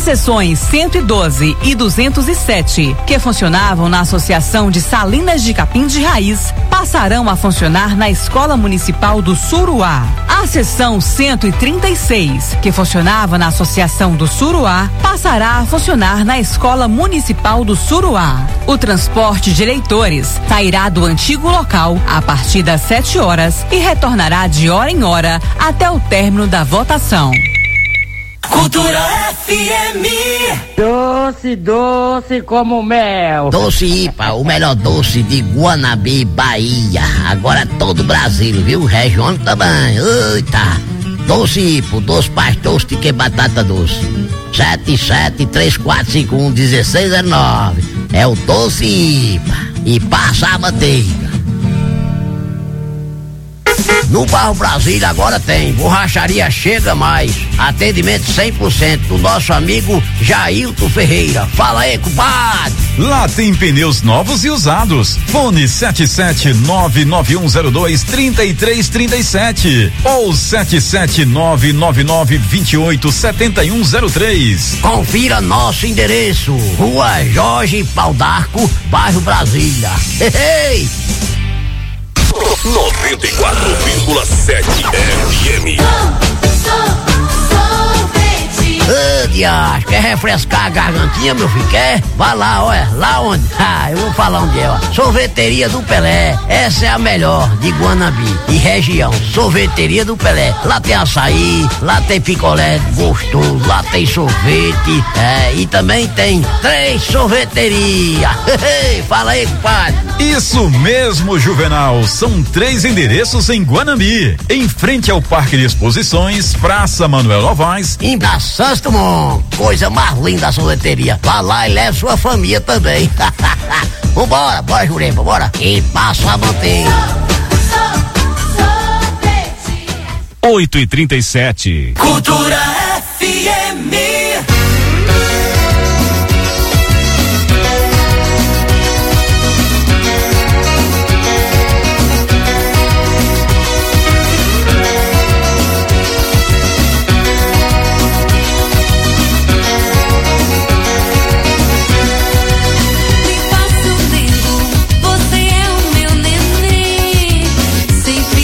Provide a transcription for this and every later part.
seções 112 e 207, que funcionavam na Associação de Salinas de Capim de Raiz, passarão a funcionar na Escola Municipal do Suruá. A seção 136, que funcionava na Associação do Suruá, passará a funcionar na Escola Municipal do Suruá. O transporte de eleitores sairá do antigo local a partir das 7 horas e retornará de hora em hora até o término da votação. Cultura FM. Doce, doce como mel. Doce IPA, o melhor doce de Guanabí, Bahia. Agora todo o Brasil, viu? Região também. Eita. Doce IPA, doce pastor de que batata doce. 7734511609. É o Doce IPA. E passa a manteiga. No Bairro Brasília agora tem Borracharia Chega Mais, atendimento 100% do nosso amigo Jailton Ferreira. Fala aí, compadre. Lá tem pneus novos e usados. Fone 77992023337 ou 77999287103. Confira nosso endereço: Rua Jorge Pau d'Arco, Bairro Brasília. Ei! 94,7 FM. Dias, quer refrescar a gargantinha, meu filho? Quer? Vai lá, olha, lá onde? Eu vou falar onde é, ó. Sorveteria do Pelé, essa é a melhor de Guanabí e região. Sorveteria do Pelé, lá tem açaí, lá tem picolé gostoso, lá tem sorvete, e também tem 3 sorveterias. Fala aí, compadre. Isso mesmo, Juvenal, são 3 endereços em Guanabí, em frente ao Parque de Exposições, Praça Manuel Novaes, em Santo Mon, coisa mais linda a sorveteria. Vá lá e leve sua família também. Vambora, bora, Jurema, bora. E passa a manteiga. 8h37. Cultura FM.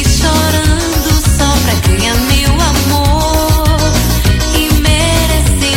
Chorando só pra ganhar meu amor e merecer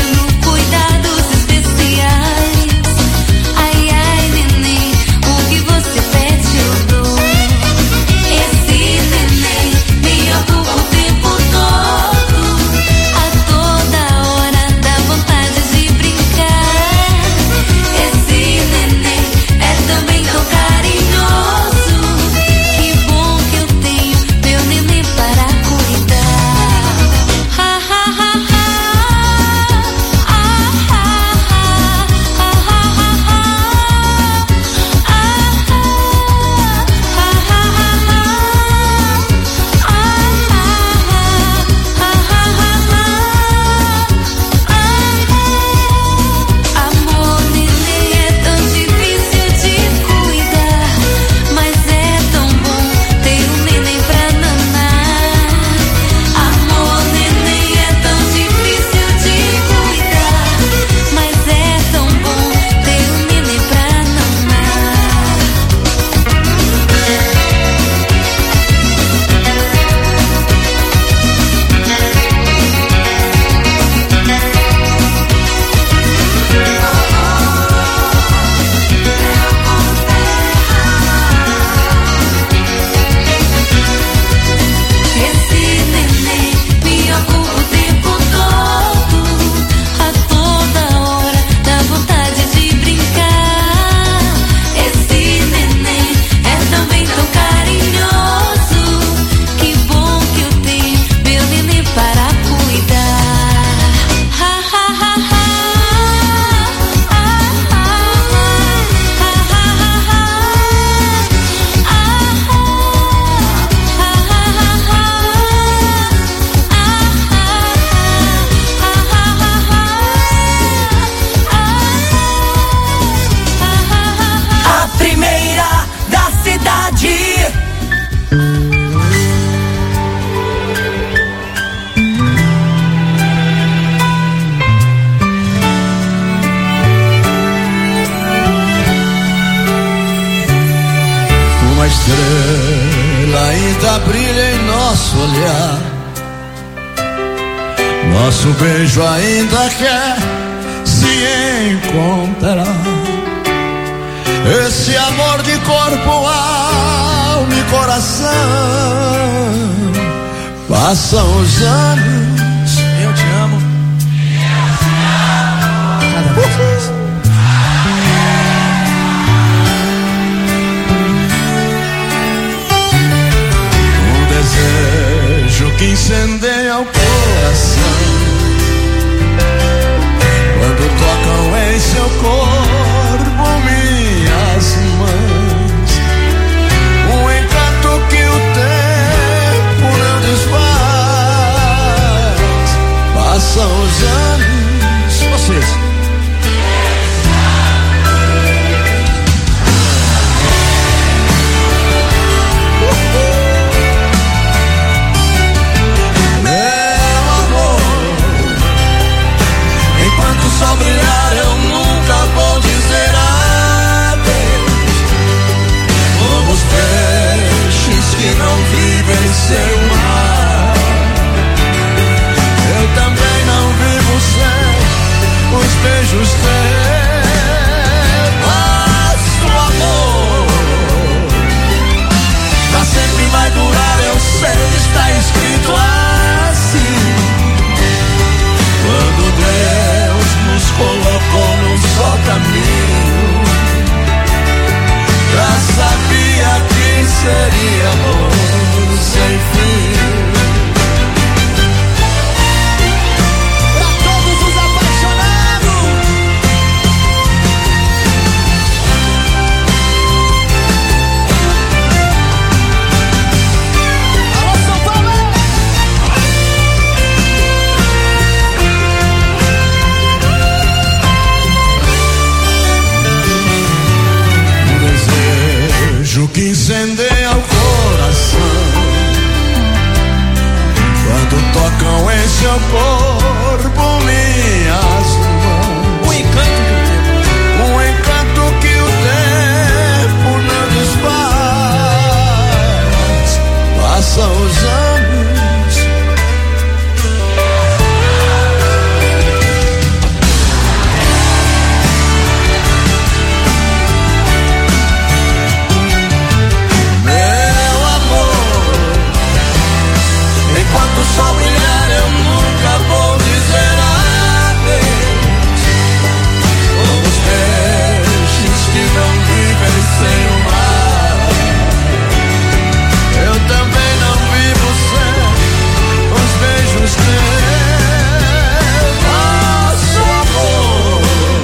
estrela ainda brilha em nosso olhar, nosso beijo ainda quer se encontrar. Esse amor de corpo, alma e coração. Passam os anos, eu te amo. Cada vez mais. Desejo que incendeia o coração quando tocam em seu corpo minhas mãos. Um encanto que o tempo não desfaz. Passam os anos, vocês. Só brilhar eu nunca vou dizer adeus. Como os peixes que não vivem sem o mar, eu também não vivo sem os beijos teus. Nosso amor pra sempre vai durar, eu sei, está escrito assim. Quando Deus nos colocou num só caminho, já sabia que seria amor sem fim. Pra todos os apaixonados, alô São Paulo! Que incendeia o coração quando tocam em seu corpo minhas mãos. Um encanto que o tempo não desfaz. Passam os anos, só brilhar eu nunca vou dizer adeus. Como os peixes que não vivem sem o mar, eu também não vivo sem os beijos teus. Nosso amor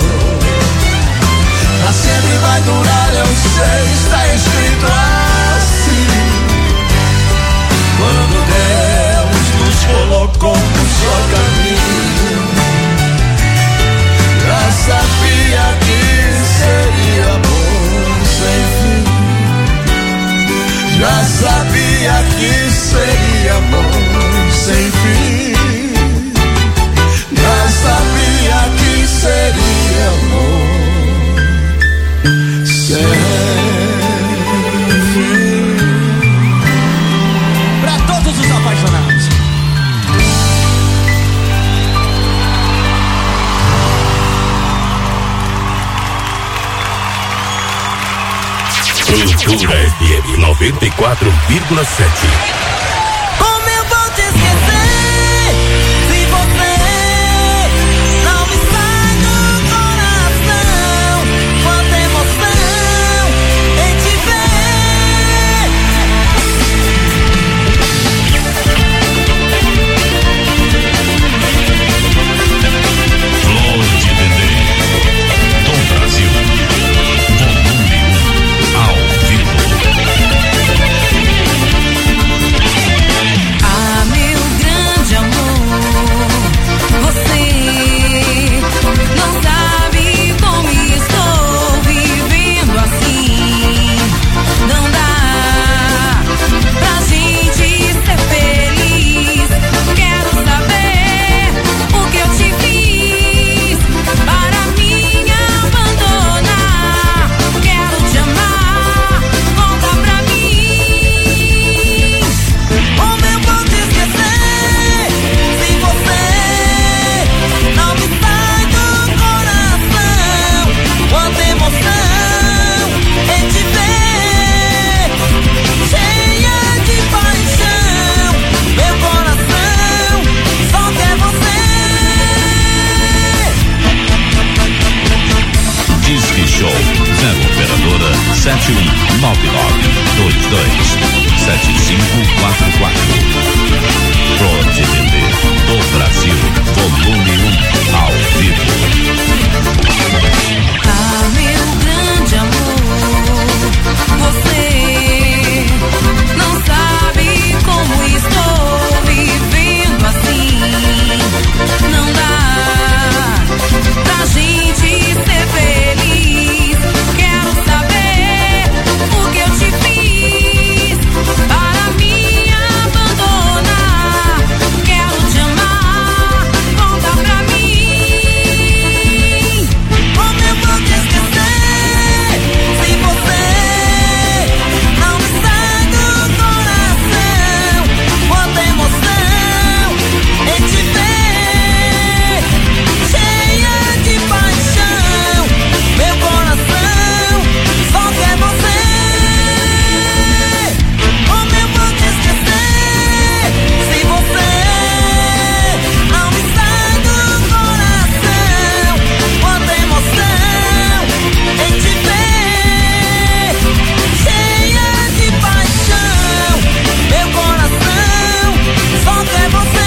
pra sempre vai durar, eu sei, está escrito assim. Quando Deus nos colocou no só caminho, já sabia que seria amor sem fim. Já sabia que seria amor sem fim. Já sabia que seria amor sem fim. Pra todos os apaixonados. Cultura FM 94,7. Como eu vou te esquecer se você não me sai do coração? Quanta emoção em te ver. Flor de Dendê, Tom Brasil, volume 1, ao vivo. Show. 0 operadora 7199227544. Pode vender do Brasil. Volume 1 ao vivo. Ah, meu grande amor, você não sabe como estou vivendo assim. Não dá pra gente ser feliz. Quero saber o que eu te fiz para me abandonar. Quero te amar, volta pra mim. Como eu vou te esquecer se você não me sai do coração? Quanta emoção em te ver, cheia de paixão. Meu coração só quer você. Como eu vou te esquecer se você não me sai do coração? Quanta emoção em te ver, cheia de paixão. Meu coração só quer você.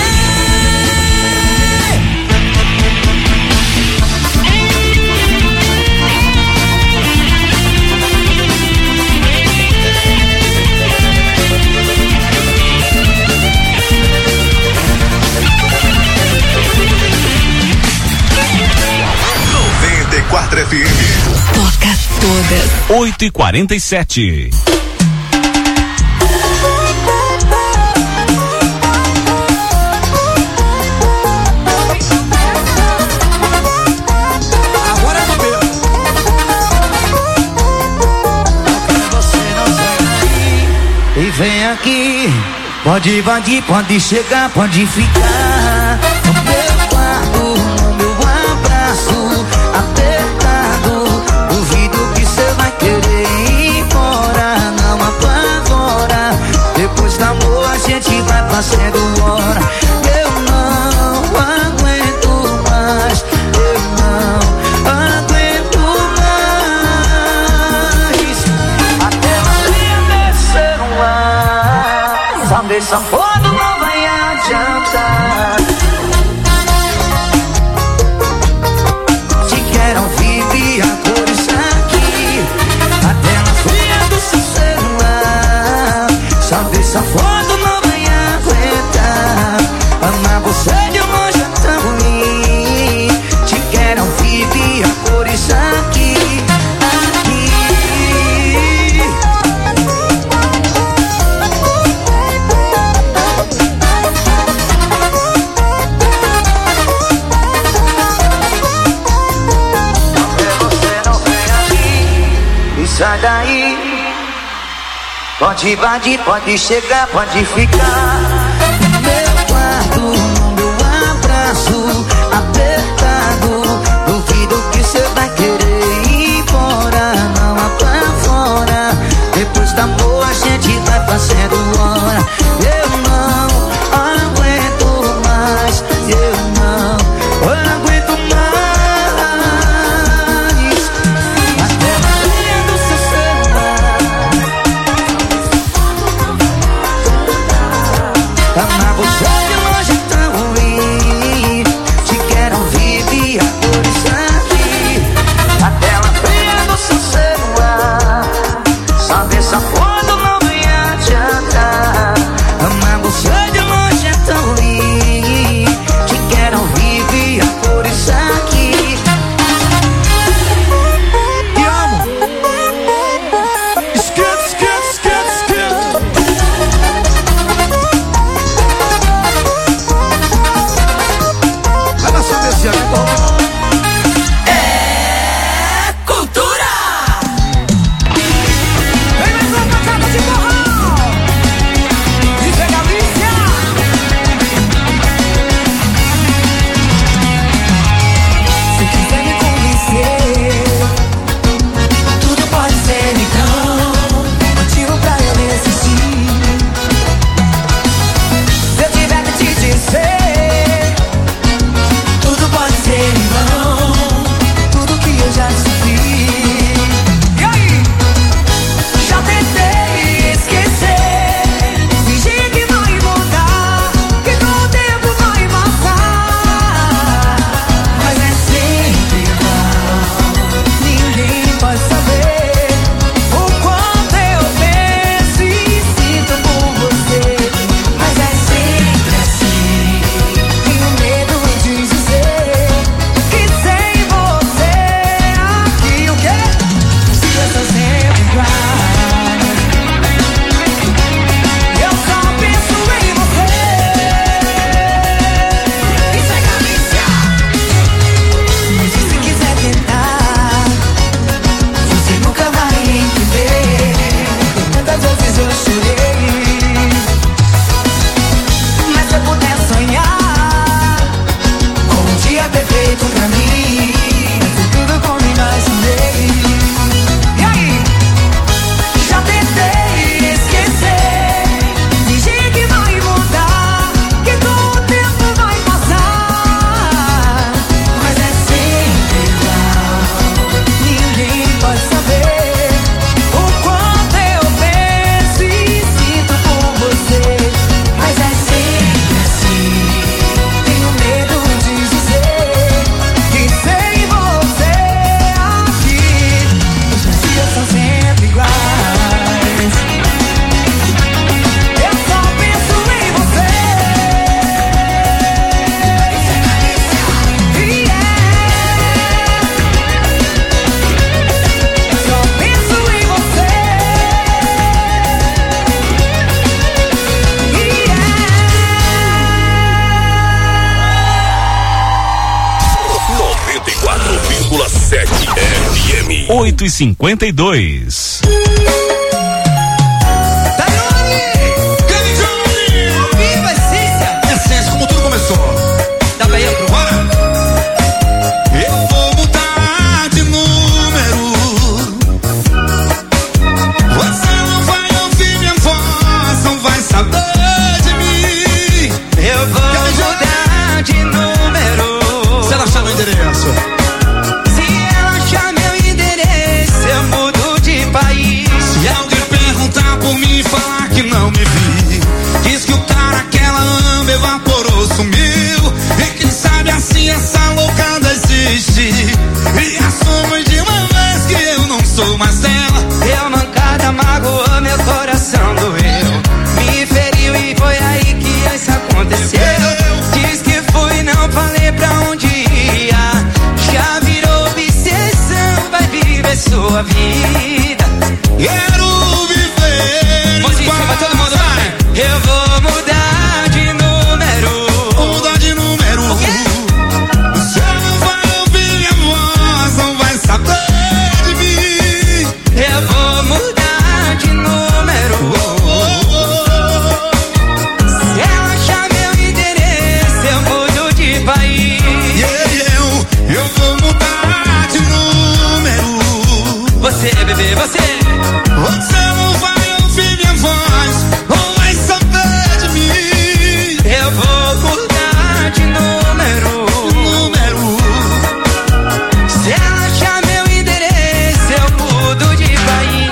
94 FM. Toca todas. 8h47. Agora é do Pedro. Você não sai daqui e vem aqui. Pode invadir, pode chegar, pode ficar no meu quarto, no meu abraço apertado. Duvido que cê vai querer ir embora, não apavora. Depois do amor a gente vai fazendo hora. Eu não aguento mais, eu não aguento mais. Até você descer um ar, saber sanfona não vai adiantar. Te quero viver a cores aqui, até na fria do seu celular. Saber sanfona não vai aguentar. Amar você de longe é tão ruim. Te quero viver a cores aqui, aqui. Sai daí, pode invadir, pode chegar, pode ficar no meu quarto, no meu abraço apertado. Duvido que cê vai querer ir embora, não apavora. Depois do amor a gente vai fazendo hora. Eu não aguento mais, eu não aguento mais. Até na linha do seu celular, amar você de longe é tão ruim. Te quero ouvir 8h52. Sua vida, quero viver. Mocinho, vai todo mundo, vai. Eu vou mudar de número. Mudar de número. Você não vai ouvir minha voz, não vai saber de mim. Eu vou mudar de número. Se ela achar meu endereço, eu mudo de país. Eu vou mudar de número. Você, bebê, você não vai ouvir minha voz, não vai saber de mim. Eu vou mudar de número. Se ela achar meu endereço, eu mudo de país.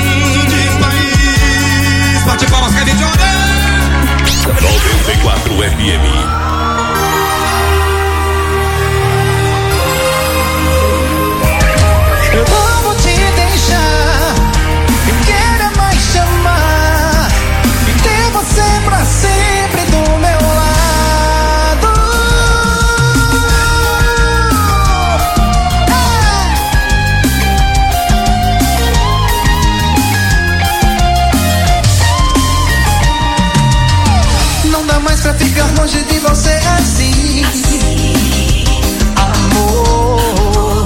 Bate palmas, Kevin Jordan. 94 FM. Eu vou te deixar, eu quero mais te amar e ter você pra sempre do meu lado. Não dá mais pra ficar longe de você assim. Amor,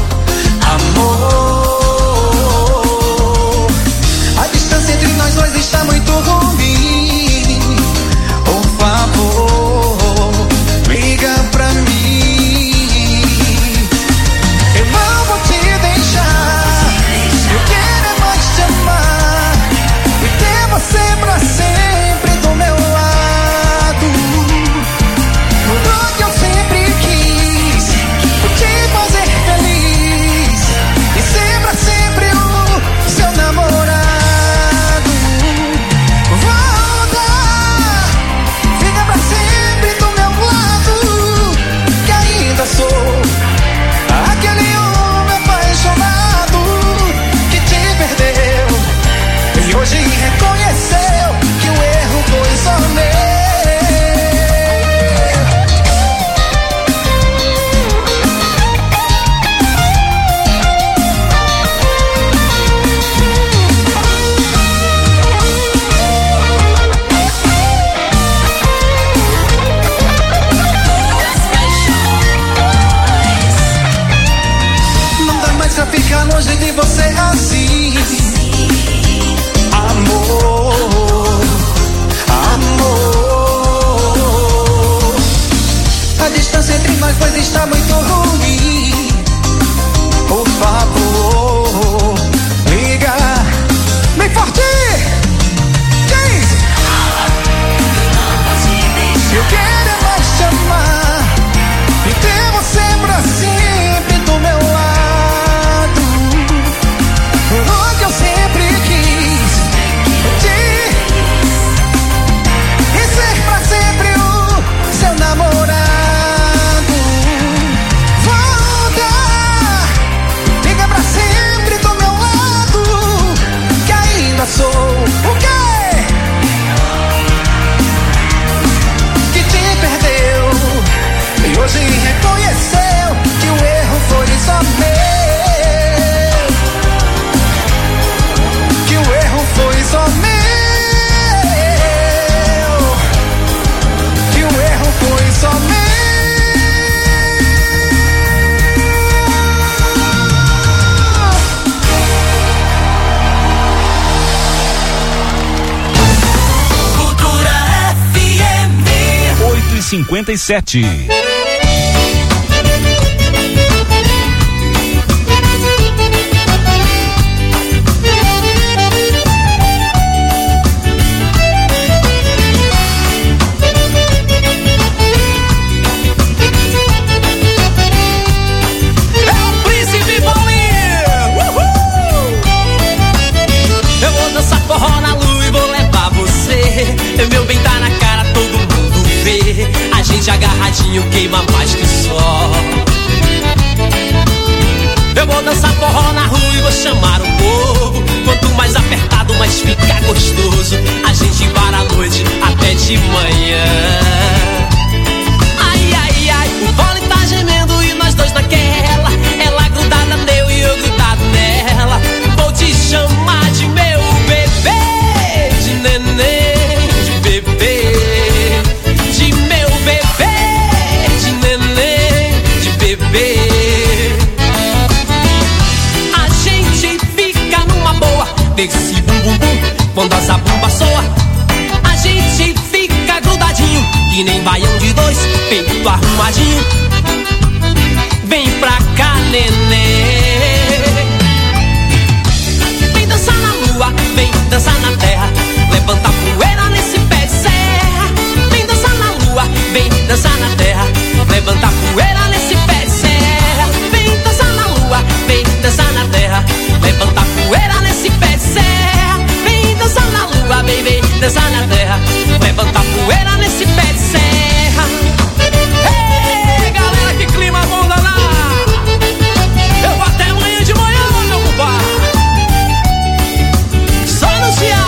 a distância entre nós dois está muito ruim. Por favor, liga pra mim. Eu não vou te deixar, eu quero mais te amar e ter você pra sempre do meu lado. Tudo que eu sempre quis, te fazer feliz e ser pra sempre o seu namorado. Volta, fica pra sempre do meu lado, que ainda sou aquele homem apaixonado que te perdeu e hoje reconheceu que o erro foi só meu. Não dá mais pra ficar longe de você assim. Amor, a distância entre nós dois está muito ruim. Por favor, liga bem forte. Diz: eu quero mais te amar e ter você pra sempre do meu lado. O que eu sempre quis e ser pra sempre o seu namorado. 57. Meu bem, tá na cara, todo mundo vê. A gente agarradinho queima mais que sol. Eu vou dançar forró na rua e vou chamar o povo. Quanto mais apertado, mais fica gostoso. A gente para a noite até de manhã. Ai, ai, ai, o vôlei tá gemendo e nós dois naquela. Ela grudada neu e eu grudado nela. Vou te chamar de meu bebê, de neném. De meu bebê, de neném, de bebê. A gente fica numa boa desse bum bum bum quando a zabumba soa. A gente fica grudadinho que nem baião de dois, peito arrumadinho. Vem pra cá, neném. Vem dançar na lua, vem dançar na terra. Levanta a poeira nesse pé de serra. Vem dançar na lua, vem dançar na terra. Levanta a poeira nesse pé de serra. Vem dançar na lua, vem dançar na terra. Levanta a poeira nesse pé de serra. Vem dançar na lua, vem dançar na terra. Levanta a poeira nesse pé de serra. Ei, galera, que clima bom danado. Eu vou até amanhã de manhã, meu compadre. Só anunciar.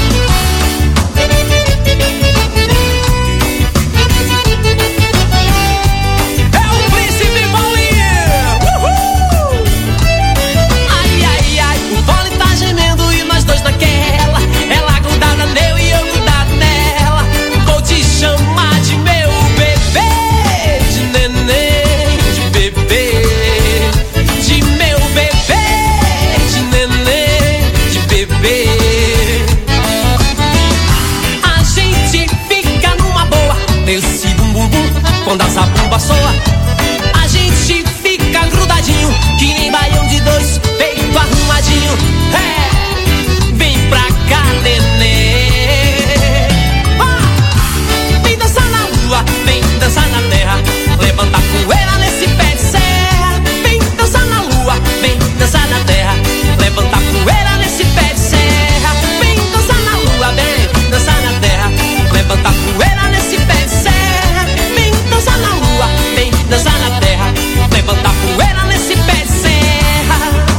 Quando a zabumba soa, a gente fica grudadinho que nem baião de dois, peito arrumadinho. É, vem pra cá, neném. Vem dançar na lua, vem dançar na terra. Levanta a poeira nesse pé de serra. Vem dançar na lua, vem dançar na terra. Levanta a poeira nesse pé de serra. Vem dançar na lua, vem dançar na terra. Levanta a poeira nesse pé de serra. Dançar na lua, vem dançar na terra. Levanta a poeira nesse pé de serra.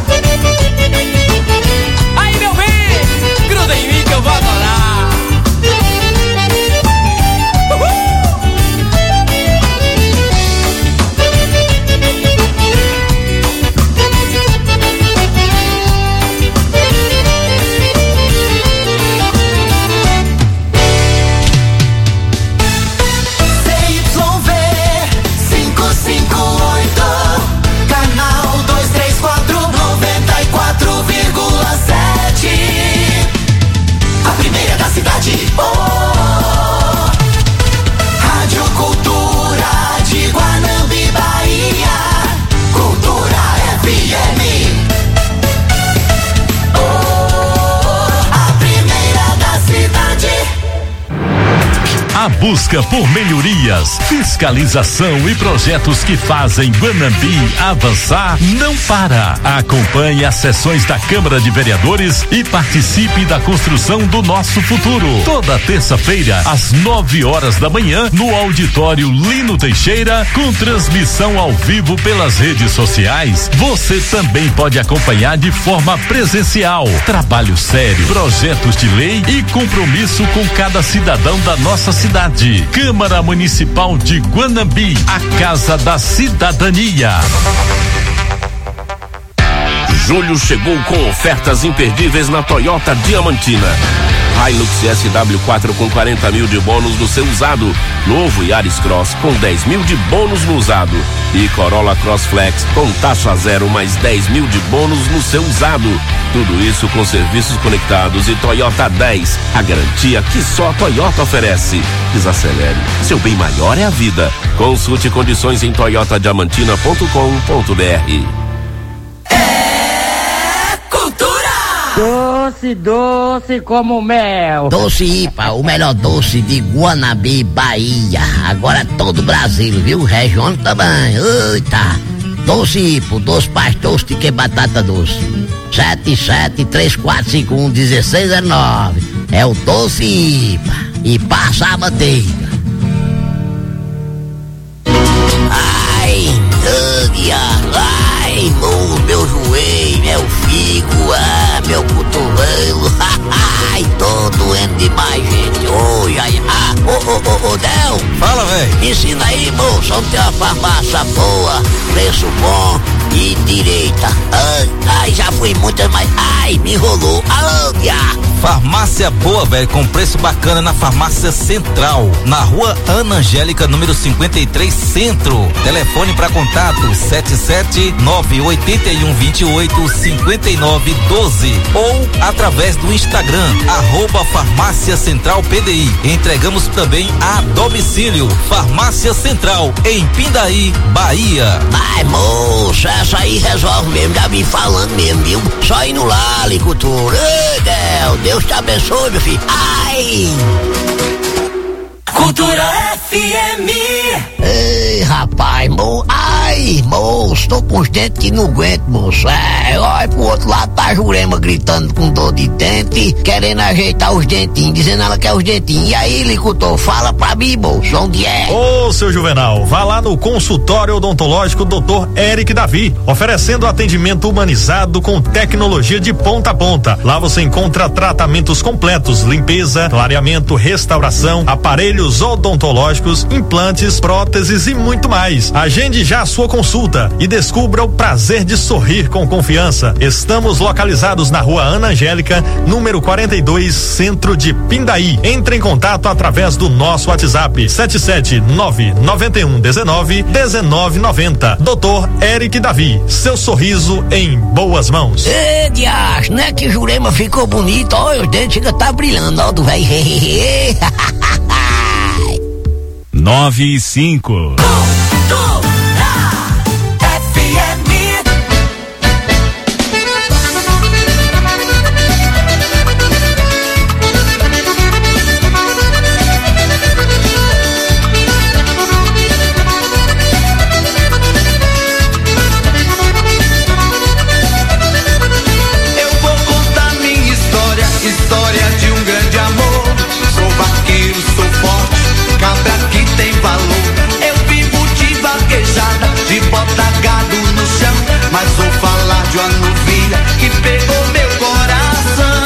Aí, meu bem, gruda em mim que eu vou adorar. Rádio Cultura de Guanambi, Bahia. Cultura FM. A primeira da cidade. A busca por melhorias, fiscalização e projetos que fazem Guanambi avançar não para. Acompanhe as sessões da Câmara de Vereadores e participe da construção do nosso futuro. Toda terça-feira, às 9 horas da manhã, no auditório Lino Teixeira, com transmissão ao vivo pelas redes sociais. Você também pode acompanhar de forma presencial. Trabalho sério, projetos de lei e compromisso com cada cidadão da nossa cidade. Câmara Municipal de Guanambi, a Casa da Cidadania. Julho chegou com ofertas imperdíveis na Toyota Diamantina. Hilux SW4 com 40 mil de bônus no seu usado. Novo Yaris Cross com 10 mil de bônus no usado. e Corolla Cross Flex com taxa zero mais 10 mil de bônus no seu usado. Tudo isso com serviços conectados e Toyota 10, a garantia que só a Toyota oferece. Desacelere, seu bem maior é a vida. Consulte condições em toyotadiamantina.com.br. Doce, doce como mel. Doce IPA, o melhor doce de Guanabi, Bahia. Agora todo o Brasil, viu? Região também. Eita. Doce IPA, doce pastor de que batata doce. 7734511609. É o Doce IPA. E passa a manteiga. Ai, ai, meu joelho, meu figo, meu cotovelo, ai, tô doendo demais, gente. Oi, ai, ô, Del. Fala, velho. Me ensina aí, moço, onde tem uma farmácia boa, preço bom e direita. Ai, já fui muitas, mas ai, me enrolou. Alô, diabo. Farmácia boa, velho, com preço bacana na Farmácia Central, na Rua Ana Angélica, número 53, Centro. Telefone para contato 77981285912 ou através do Instagram @Farmácia Central PDI. Entregamos também a domicílio. Farmácia Central em Pindaí, Bahia. Ai, moça, essa aí resolve mesmo, já vim falando mesmo, viu? Só indo lá, agricultura. Deus te abençoe, meu filho. Ai! Cultura FM. Ei, rapaz, moço, tô com os dentes que não aguento, moço. Olha pro outro lado, tá a Jurema gritando com dor de dente, querendo ajeitar os dentinhos, dizendo ela quer os dentinhos. E aí, licutor, fala pra mim, moço, onde é? Ô, seu Juvenal, vá lá no consultório odontológico Dr. Eric Davi, oferecendo atendimento humanizado com tecnologia de ponta a ponta. Lá você encontra tratamentos completos, limpeza, clareamento, restauração, aparelhos odontológicos, implantes, próteses e muito mais. Agende já a sua consulta e descubra o prazer de sorrir com confiança. Estamos localizados na Rua Ana Angélica, número 42, Centro de Pindaí. Entre em contato através do nosso WhatsApp 77991191990. Dr. Eric Davi, seu sorriso em boas mãos. Ê, diacho, não é que Jurema ficou bonito, olha, os dentes chega tá brilhando, ó, do velho. 9:05. História de um grande amor. Sou vaqueiro, sou forte, cabra que tem valor. Eu vivo de vaquejada, de bota gado no chão. Mas vou falar de uma novilha que pegou meu coração.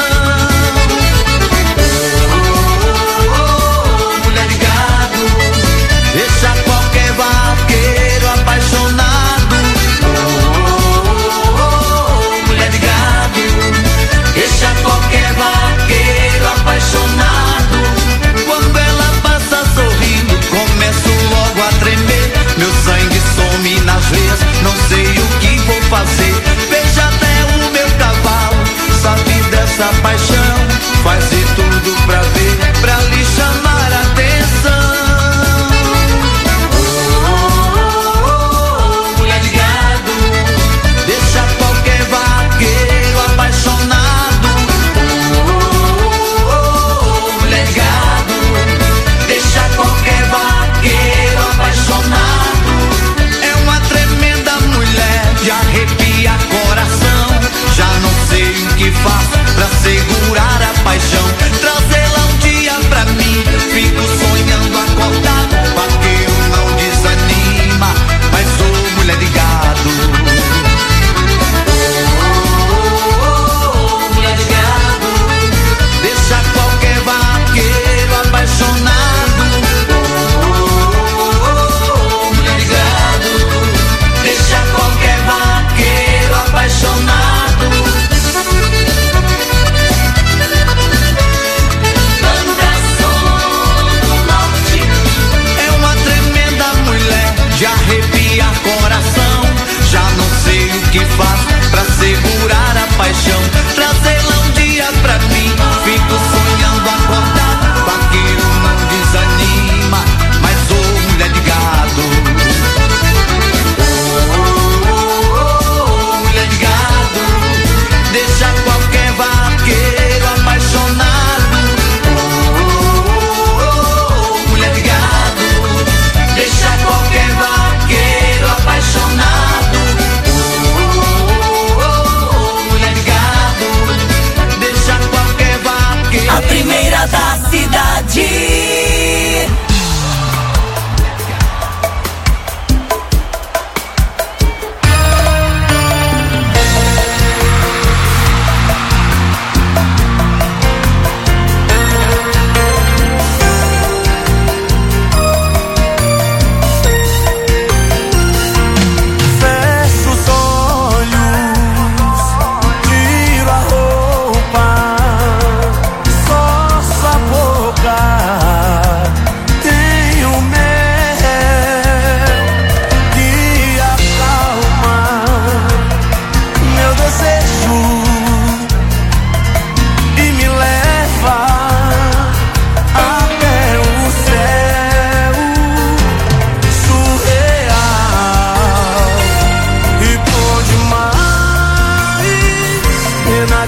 Mulher de gado, deixa qualquer vaqueiro apaixonado. Mulher de gado, deixa qualquer vaqueiro apaixonado. Quando ela passa sorrindo, começo logo a tremer. Meu sangue some nas veias, não sei o que vou fazer. Veja até o meu cavalo,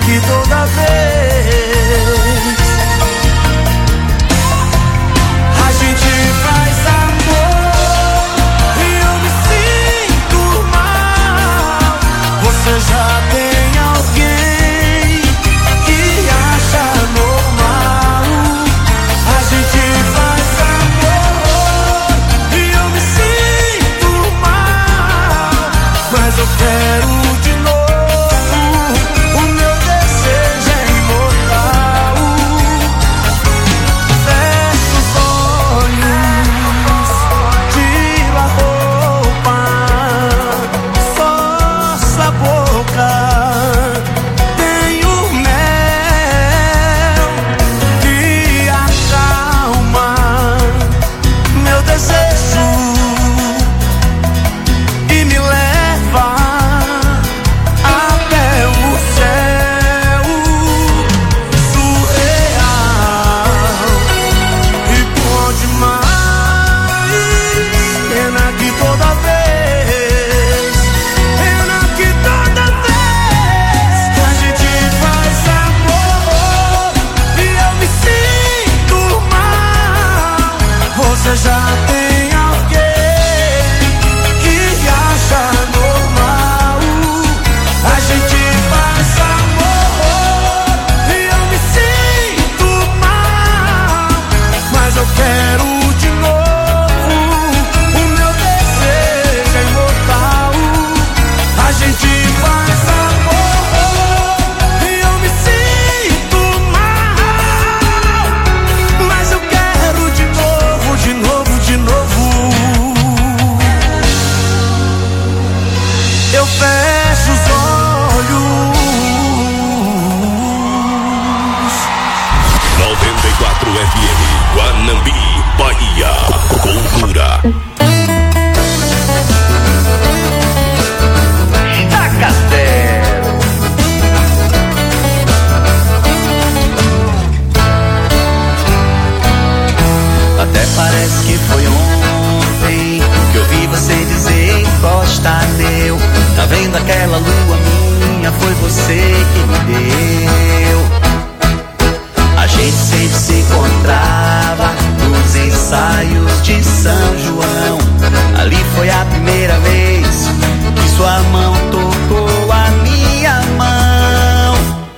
que toda vez a gente faz amor e eu me sinto mal. Você já tem alguém que acha normal. A gente faz amor e eu me sinto mal, mas eu quero de novo. O meu desejo é imortal. Fecha os olhos, tira a roupa, força a boca. Tem o mel que acalma meu desejo e me leva até o céu surreal e bom demais. Pena que toda vez, pena que toda vez que a gente faz amor e eu me sinto mal. Você já tem alguém que acha normal. A gente faz amor e eu me sinto mal, mas eu quero de novo. O meu desejo é imortal. A gente faz amor e eu me sinto mal, mas eu quero de novo, de novo, de novo. Eu fecho os olhos. 94 FM, Guanambi, Bahia. Cultura. Taca zero. Até parece que foi ontem que eu vi você dizer encosta meu. Tá vendo aquela lua minha? Foi você que me deu. A gente sempre se encontrava nos ensaios de São João. Ali foi a primeira vez que sua mão tocou a minha mão.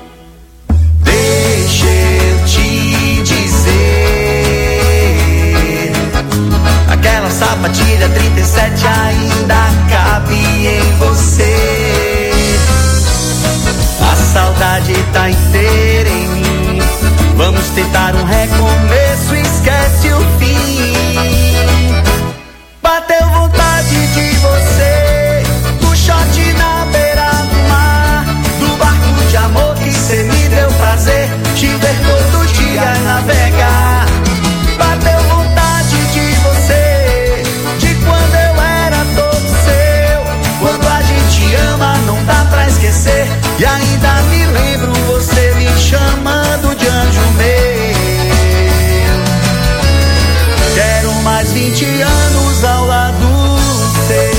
Deixa eu te dizer, aquela sapatilha 37 ainda cabe em você. A saudade tá inteira em mim. Vamos tentar um recomeço, esquece o fim. Bateu vontade de você, do shot na beira do mar, do barco de amor que cê me deu prazer, te ver todo dia navegar. Bateu vontade de você, de quando eu era todo seu. Quando a gente ama não dá pra esquecer, e ainda me lembro você me chamando de anjo meu. Quero mais 20 anos ao lado seu.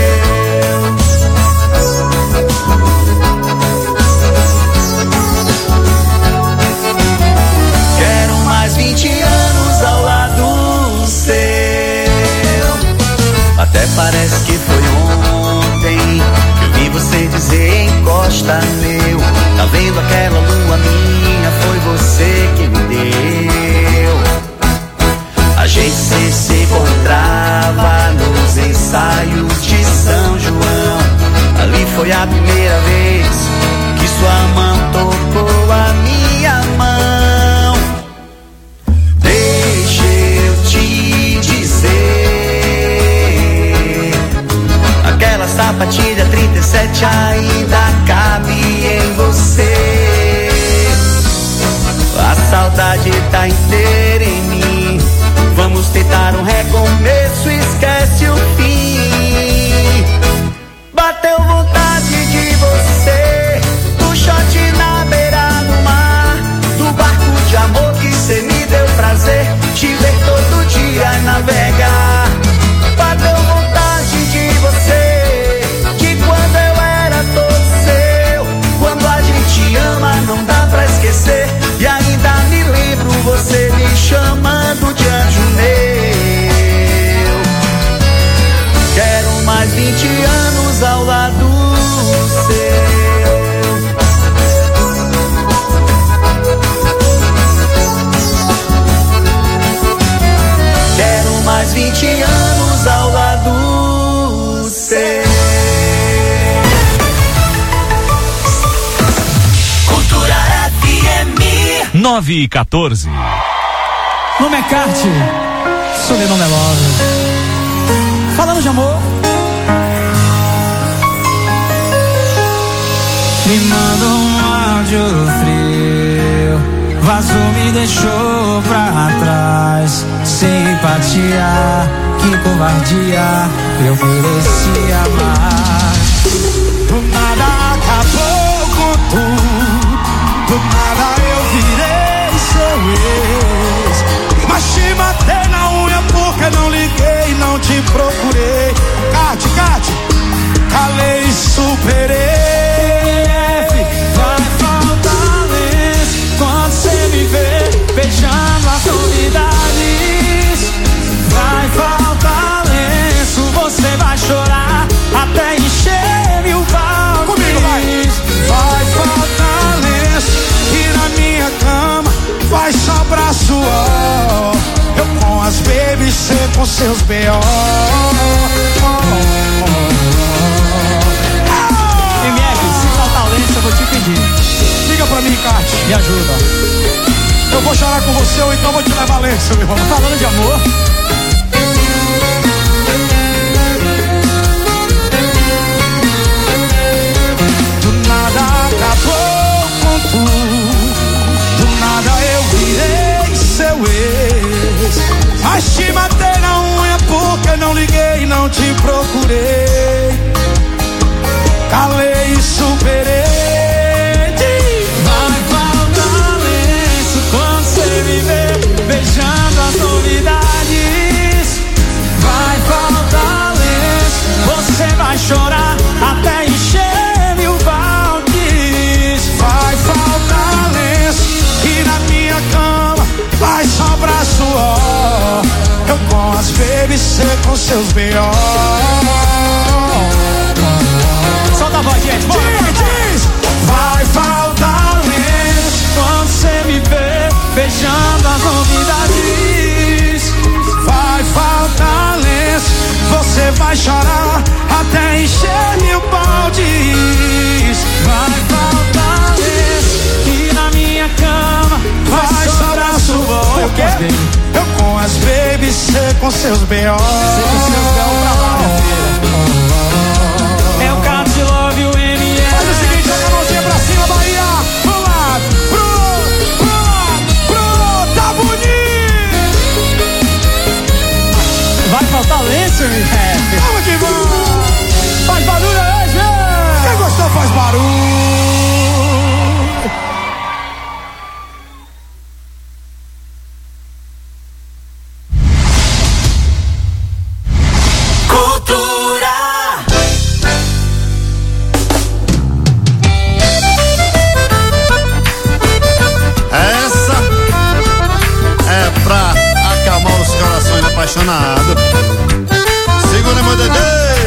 Quero mais 20 anos ao lado seu. Até parece que foi ontem que eu vi você dizer encosta meu. Tá vendo aquela lua minha? Foi você que me deu. A gente sempre se encontrava nos ensaios de São João. Ali foi a primeira vez que sua mão tocou a minha mão. Deixa eu te dizer, aquela sapatilha 37 ainda cabe em você. A saudade tá inteira em mim. Vamos tentar um recomeço, esquece o fim. Bateu vontade de você, do shot na beira do mar, do barco de amor que cê me deu prazer, te ver todo dia navegar. Bateu vontade de você, de quando eu era todo seu. Quando a gente ama 9h14. No McCarthy, sobrenome é Love. Falando de amor. Me manda um áudio frio, vazou, me deixou pra trás. Simpatia, que covardia, eu merecia mais. Do nada acabou com tudo, do nada eu virei seu ex. Mas te matei na unha porque não liguei, não te procurei. Cate, calei e superei. Vai faltar luz quando cê me vê beijando as novidades. Vai faltar lenço, você vai chorar até encher mil baldes. Comigo vai faltar lenço e na minha cama vai sobrar suor. Eu com as babies, cê com seus B.O. MF, se faltar lenço eu vou te pedir. Liga pra mim, Cate, me ajuda. Eu vou chorar com você ou então vou te levar lenço, meu irmão. Falando de amor. Do nada acabou com tudo, do nada eu virei seu ex. Mas te matei na unha porque não liguei, não te procurei. Calei e superei. Vai faltar lenço quando cê me vê beijando as novidades. Vai faltar lenço, você vai chorar até encher mil baldes. Vai faltar lenço e na minha cama vai sobrar suor. Eu com as babies, cê com seus B.O. Solta a voz, gente. Diz, vai faltar lenço quando cê me vê beijando as novidades. Vai faltar lenço, você vai chorar até encher mil baldes. Vai faltar lenço e na minha cama vai sobrar suor. Eu com as babies, cê com seus B.O. Cê com seus B.O. pra lá, minha filha. É o Cate Love, o MF. Faz o seguinte, joga a mãozinha pra cima, Bahia. Pro lado, pro, tá bonito. Vai faltar lenço, MF. Vamos que vamos. Faz barulho aí, gente. Quem gostou faz barulho. Apaixonado. Segura meu dedê.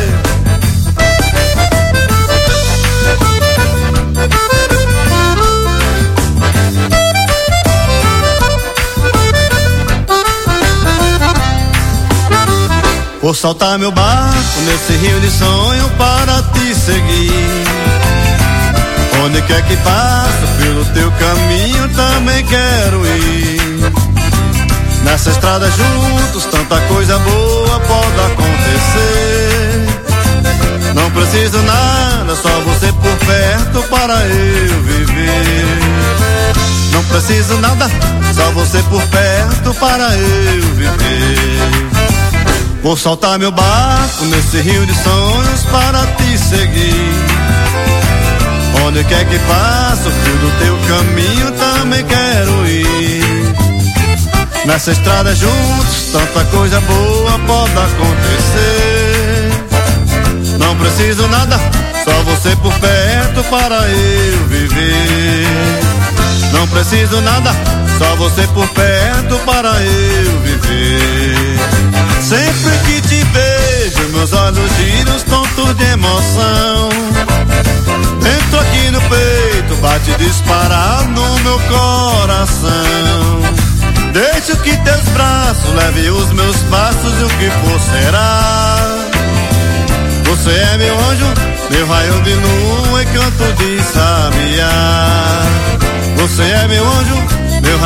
Vou saltar meu barco nesse rio de sonho para te seguir. Onde quer que passe pelo teu caminho também quero ir. Nessa estrada juntos, tanta coisa boa pode acontecer. Não preciso nada, só você por perto para eu viver. Não preciso nada, só você por perto para eu viver. Vou soltar meu barco nesse rio de sonhos para te seguir. Onde quer que passe o fio do teu caminho também quero ir. Nessa estrada juntos, tanta coisa boa pode acontecer. Não preciso nada, só você por perto para eu viver. Não preciso nada, só você por perto para eu viver. Sempre que te vejo, meus olhos giram tontos de emoção. Entro aqui no peito, bate disparado no meu coração. Deixo que teus braços levem os meus passos e o que for será. Você é meu anjo, meu raio de lua e canto de sabiá. Você é meu anjo, meu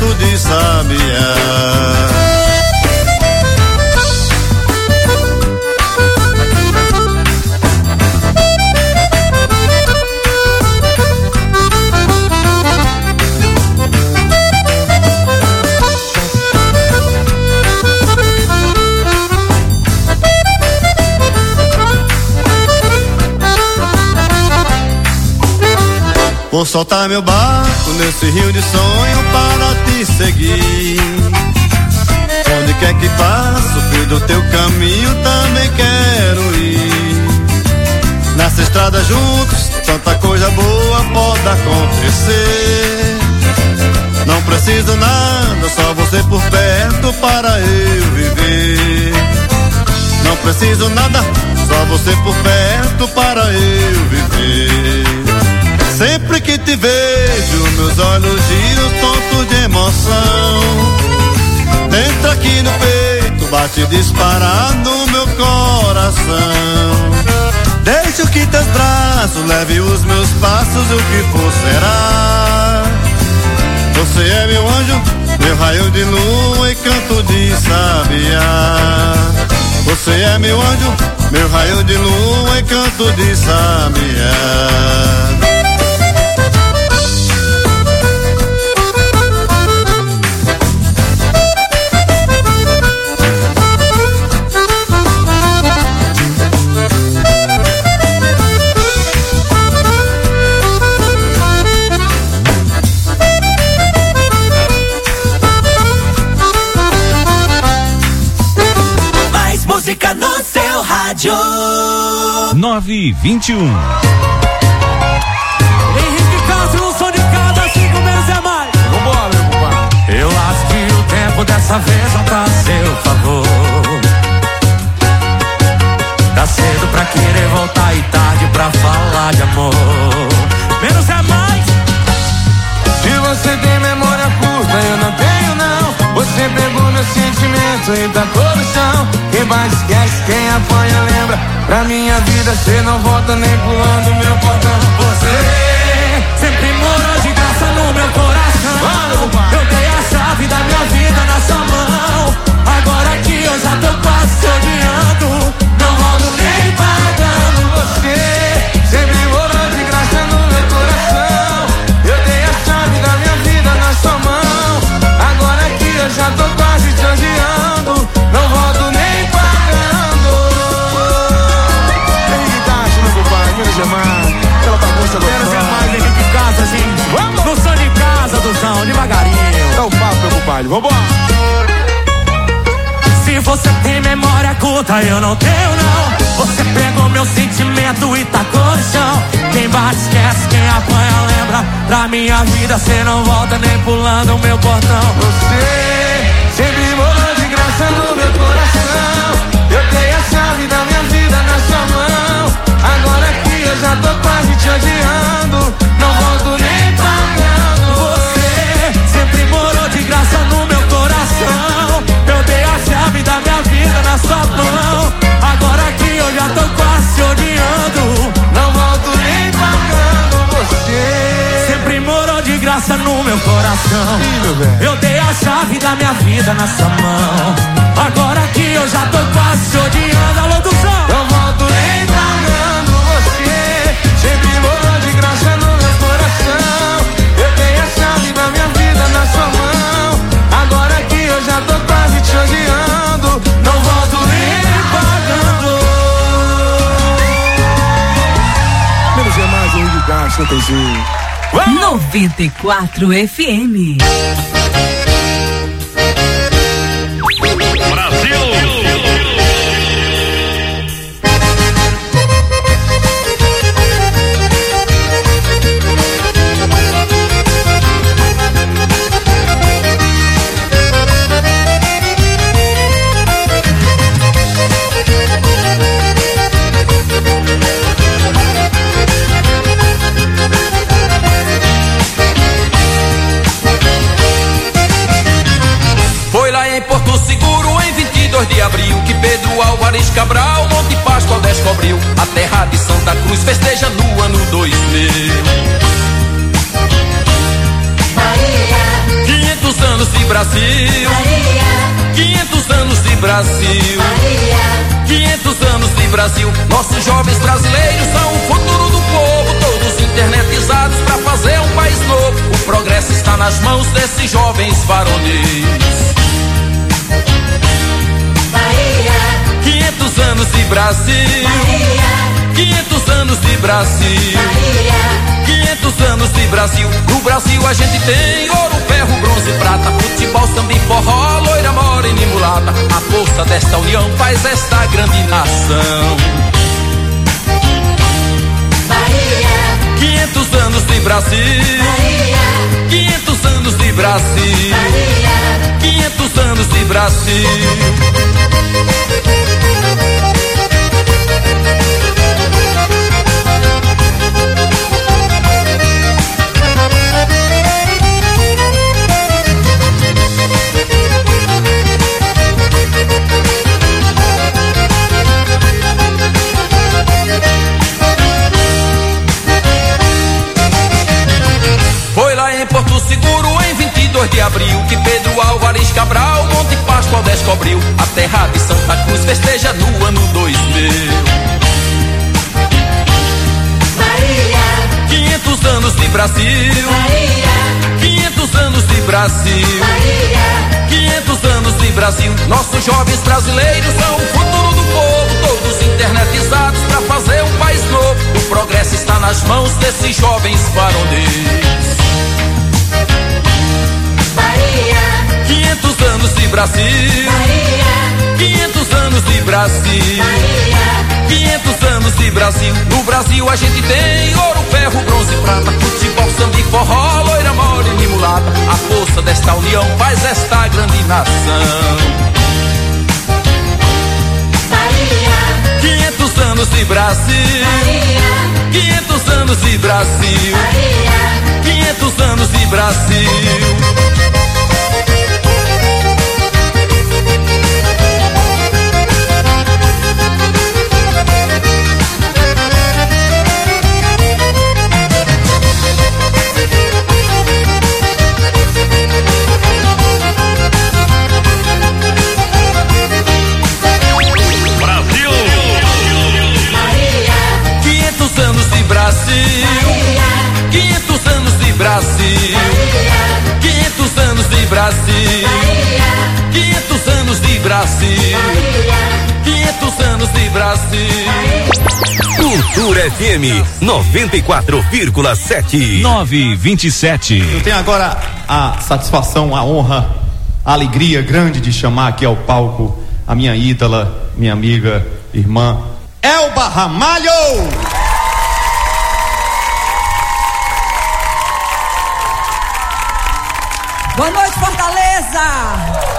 canto de sabiá. Vou soltar meu barco nesse rio de sonho para te seguir. Onde quer que passo, fui do teu caminho, também quero ir. Nessa estrada juntos, tanta coisa boa pode acontecer. Não preciso nada, só você por perto para eu viver. Não preciso nada, só você por perto para eu viver. Sempre que te vejo, meus olhos giram tontos de emoção. Entra aqui no peito, bate disparar no meu coração. Deixo que teus braços leve os meus passos, o que for será. Você é meu anjo, meu raio de lua e canto de sabiá. Você é meu anjo, meu raio de lua e canto de sabiá. Música no seu rádio. 9:21. Henrique Castro, no som de cada 5 menos é mais. Vambora, meu compadre. Eu acho que o tempo dessa vez não tá a seu favor. Tá cedo pra querer voltar e tarde pra falar de amor. Menos é mais. Se você tem memória curta, eu não tenho não. Você pegou meu sentimento e tacou no chão. Quem bate esquece, quem apanha lembra. Pra minha vida cê não volta nem pulando meu portão. Você sempre morou de graça no meu coração. Eu dei a chave da minha vida na sua mão. Agora que eu já tô quase te odiando, não volto nem pagando. Você sempre morou de graça no meu coração. Eu dei a chave da minha vida na sua mão. Agora que eu já tô quase te odiando, não volto nem pagando. Henrique Castro, meu compadre, menos é mais. Aquela bagunça do menos é mais, Henrique Castro, assim. Vamos no som de casa do chão, devagarinho. É o papo, meu compadre, vambora. Se você tem memória curta, eu não tenho não. Você pegou meu sentimento e tacou no chão. Quem bate esquece, quem apanha lembra. Pra minha vida cê não volta nem pulando o meu portão. Você sempre morou de graça no meu coração. Eu dei a chave da minha vida na sua mão. Agora que eu já tô quase te odiando, não volto nem pagando. Você sempre morou de graça no meu coração. Eu dei a chave da minha vida na sua mão. Agora que eu já tô quase te odiando, não volto nem pagando. Você sempre morou de graça no meu coração. Eu dei a chave da minha vida na sua mão. Agora que eu já tô quase te odiando, alô do som, não volto nem pagando. Você sempre morou de graça no meu coração. Eu dei a chave da minha vida na sua mão. Agora que eu já tô quase te odiando, não volto nem pagando. Menos é mais um de gasto, tem jeito. 94 FM. De abril, que Pedro Álvares Cabral, Monte Páscoa descobriu. A terra de Santa Cruz festeja no ano 2000. 500 anos de Brasil, 500 anos de Brasil, 500 anos de Brasil. Nossos jovens brasileiros são o futuro do povo, todos internetizados pra fazer um país novo. O progresso está nas mãos desses jovens varonis. 500 anos de Brasil, 500 anos de Brasil, 500 anos de Brasil. No Brasil a gente tem ouro, ferro, bronze e prata, futebol, samba e forró, loira, morena e mulata. A força desta união faz esta grande nação. 500 anos de Brasil, 500 anos de Brasil, 500 anos de Brasil. Foi lá em Porto Seguro, em 22 de abril, que Pedro Álvares Cabral, Monte Pascoal descobriu. A terra de Santa Cruz festeja no ano 2000. 500 anos de Brasil, 500 anos de Brasil, 500 anos de Brasil. Nossos jovens brasileiros são o futuro do povo, todos internetizados pra fazer um país novo. O progresso está nas mãos desses jovens varonis. 500 anos de Brasil, 500 anos de Brasil, 500 anos de Brasil. No Brasil a gente tem ouro, ferro, bronze e prata, futebol, samba e forró, loira, morena e mulata. A força desta união faz esta grande nação. 500 anos de Brasil, 500 anos de Brasil, 500 anos de Brasil. Brasil, 500 anos de Brasil, 500 anos de Brasil, 500 anos de Brasil, 500 anos de Brasil. Cultura FM 94,7. 927. Eu tenho agora a satisfação, a honra, a alegria grande de chamar aqui ao palco a minha ídola, minha amiga, irmã Elba Ramalho. Boa noite, Fortaleza!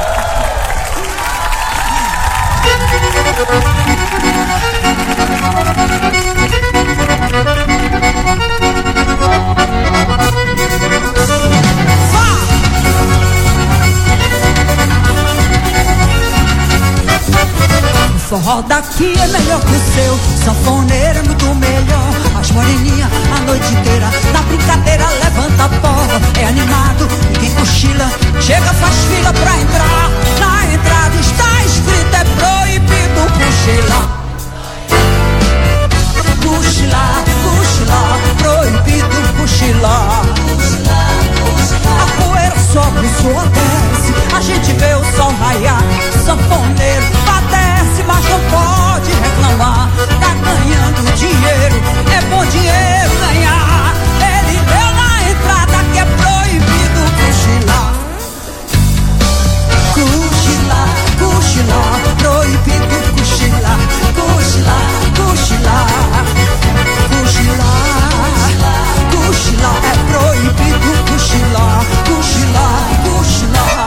O forró daqui é melhor que o seu, sanfoneiro é muito melhor. As moreninhas a noite inteira, na brincadeira levanta pó. É animado e quem cochila chega, faz fila pra entrar. Na entrada está escrito, é proibido cochilar. Cochilar, cochilar, proibido cochilar. A poeira sobe, sua desce, a gente vê o sol raiar. Sanfoneiro padece, mas não pode reclamar. Tá ganhando dinheiro, é bom dinheiro ganhar. Ele deu na entrada que é proibido cochilar. Cochilar, cochilar, proibido cochilar. Cochilar, cochilar, cochilar, cochilar, é proibido cochilar. Cochilar, cochilar.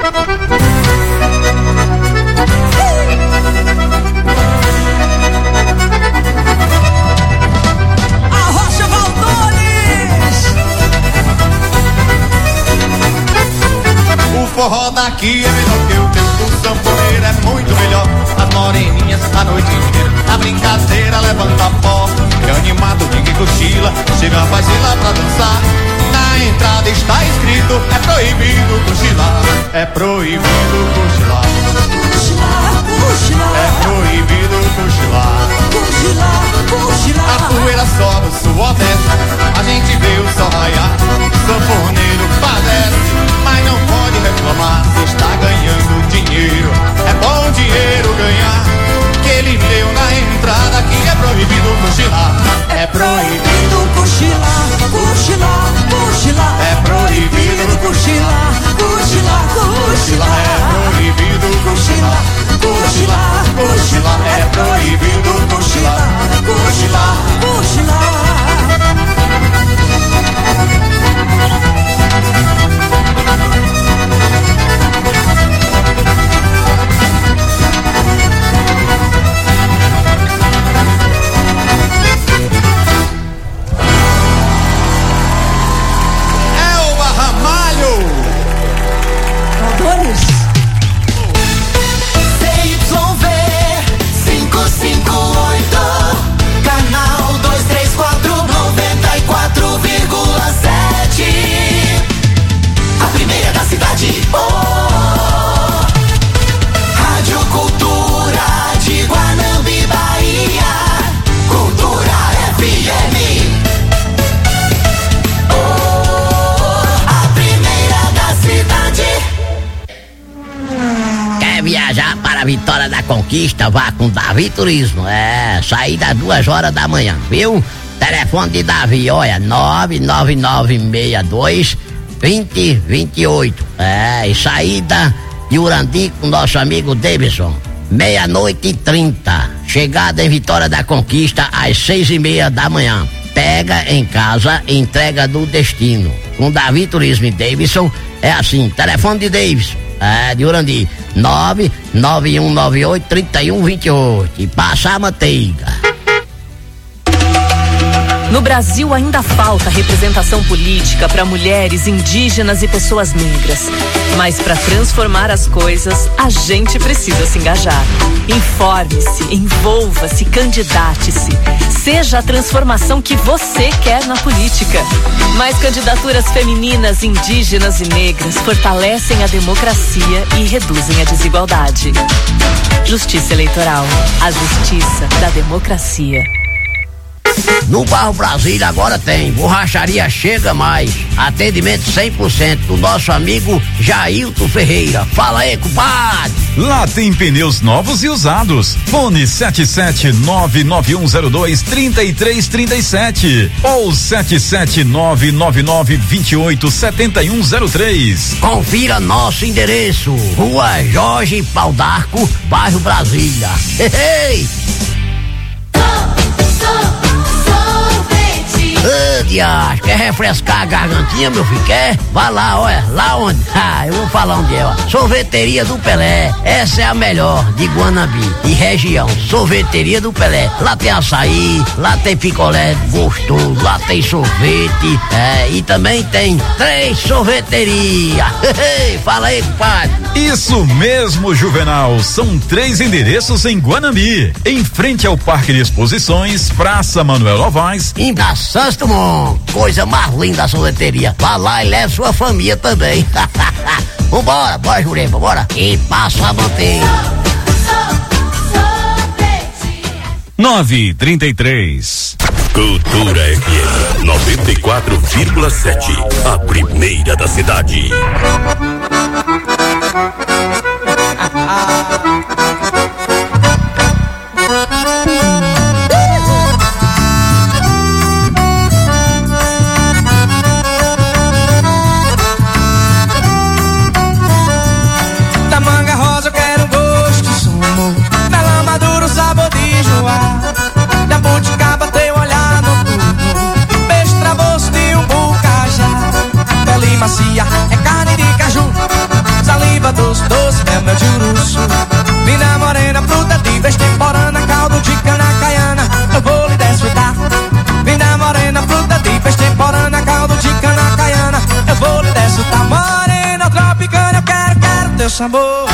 Arrocha Valdones. O forró daqui é melhor que o teu, o sanfoneiro é muito melhor. As moreninhas a noite inteira, a brincadeira levanta pó. É animado, ninguém cochila, chega, faz fila pra dançar. Na entrada está escrito, proibido cochilar. É proibido cochilar. É proibido cochilar. A poeira sobe, o suor desce, a gente vê o sol raiar. Sanfoneiro padece, mas não pode reclamar. Se está ganhando dinheiro, é bom dinheiro ganhar. Que ele deu na entrada que é proibido cochilar. É proibido cochilar, cochilar, cochilar. É proibido cochilar, cochilar, cochilar. É proibido cochilar, cochilar, cochilar. É proibido cochilar, cochilar, cochilar. CYV 558, canal 234, 94,7. A primeira da cidade. Oh, Rádio Cultura de Guanambi, Bahia. Cultura FM. Viajar para a Vitória da Conquista, vá com Davi Turismo. Saída às 2h da manhã, viu? Telefone de Davi, olha, 99962-2028. E saída de Urandi com nosso amigo Davidson, 00:30. Chegada em Vitória da Conquista às 6:30 da manhã. Pega em casa, entrega do destino. Com Davi Turismo e Davidson, é assim, telefone de Davidson. De Urandi, 99198-3128. E passa a manteiga. No Brasil ainda falta representação política para mulheres, indígenas e pessoas negras. Mas para transformar as coisas, a gente precisa se engajar. Informe-se, envolva-se, candidate-se. Seja a transformação que você quer na política. Mais candidaturas femininas, indígenas e negras fortalecem a democracia e reduzem a desigualdade. Justiça Eleitoral, a justiça da democracia. No Bairro Brasília agora tem Borracharia Chega Mais, atendimento 100% do nosso amigo Jailton Ferreira. Fala aí, compadre. Lá tem pneus novos e usados. Fone 77992023337 ou 77999287103. Confira nosso endereço: Rua Jorge Pau d'Arco, Bairro Brasília. Hey! Diacho, quer refrescar a gargantinha, meu filho? Quer? Vá lá, olha, lá onde? Eu vou falar onde é, ó. Sorveteria do Pelé, essa é a melhor de Guanambi e região. Sorveteria do Pelé, lá tem açaí, lá tem picolé gostoso, lá tem sorvete, e também tem 3 sorveterias. Fala aí, compadre. Isso mesmo, Juvenal, são 3 endereços em Guanambi, em frente ao Parque de Exposições, Praça Manuel Novaes, em Santo Mon, coisa mais linda a sorveteria. Vá lá e leve sua família também. Vambora, bora, Jurema, bora. E passa a manteiga. 9:33. Cultura FM 94,7. A primeira da cidade. Macia, é carne de caju, saliva doce, doce, mel de uruçu. Linda morena, fruta de extemporânea, caldo de cana caiana, eu vou lhe desfrutar. Linda morena, fruta de extemporânea, caldo de cana caiana, eu vou lhe desfrutar. Morena tropicana, eu quero teu sabor.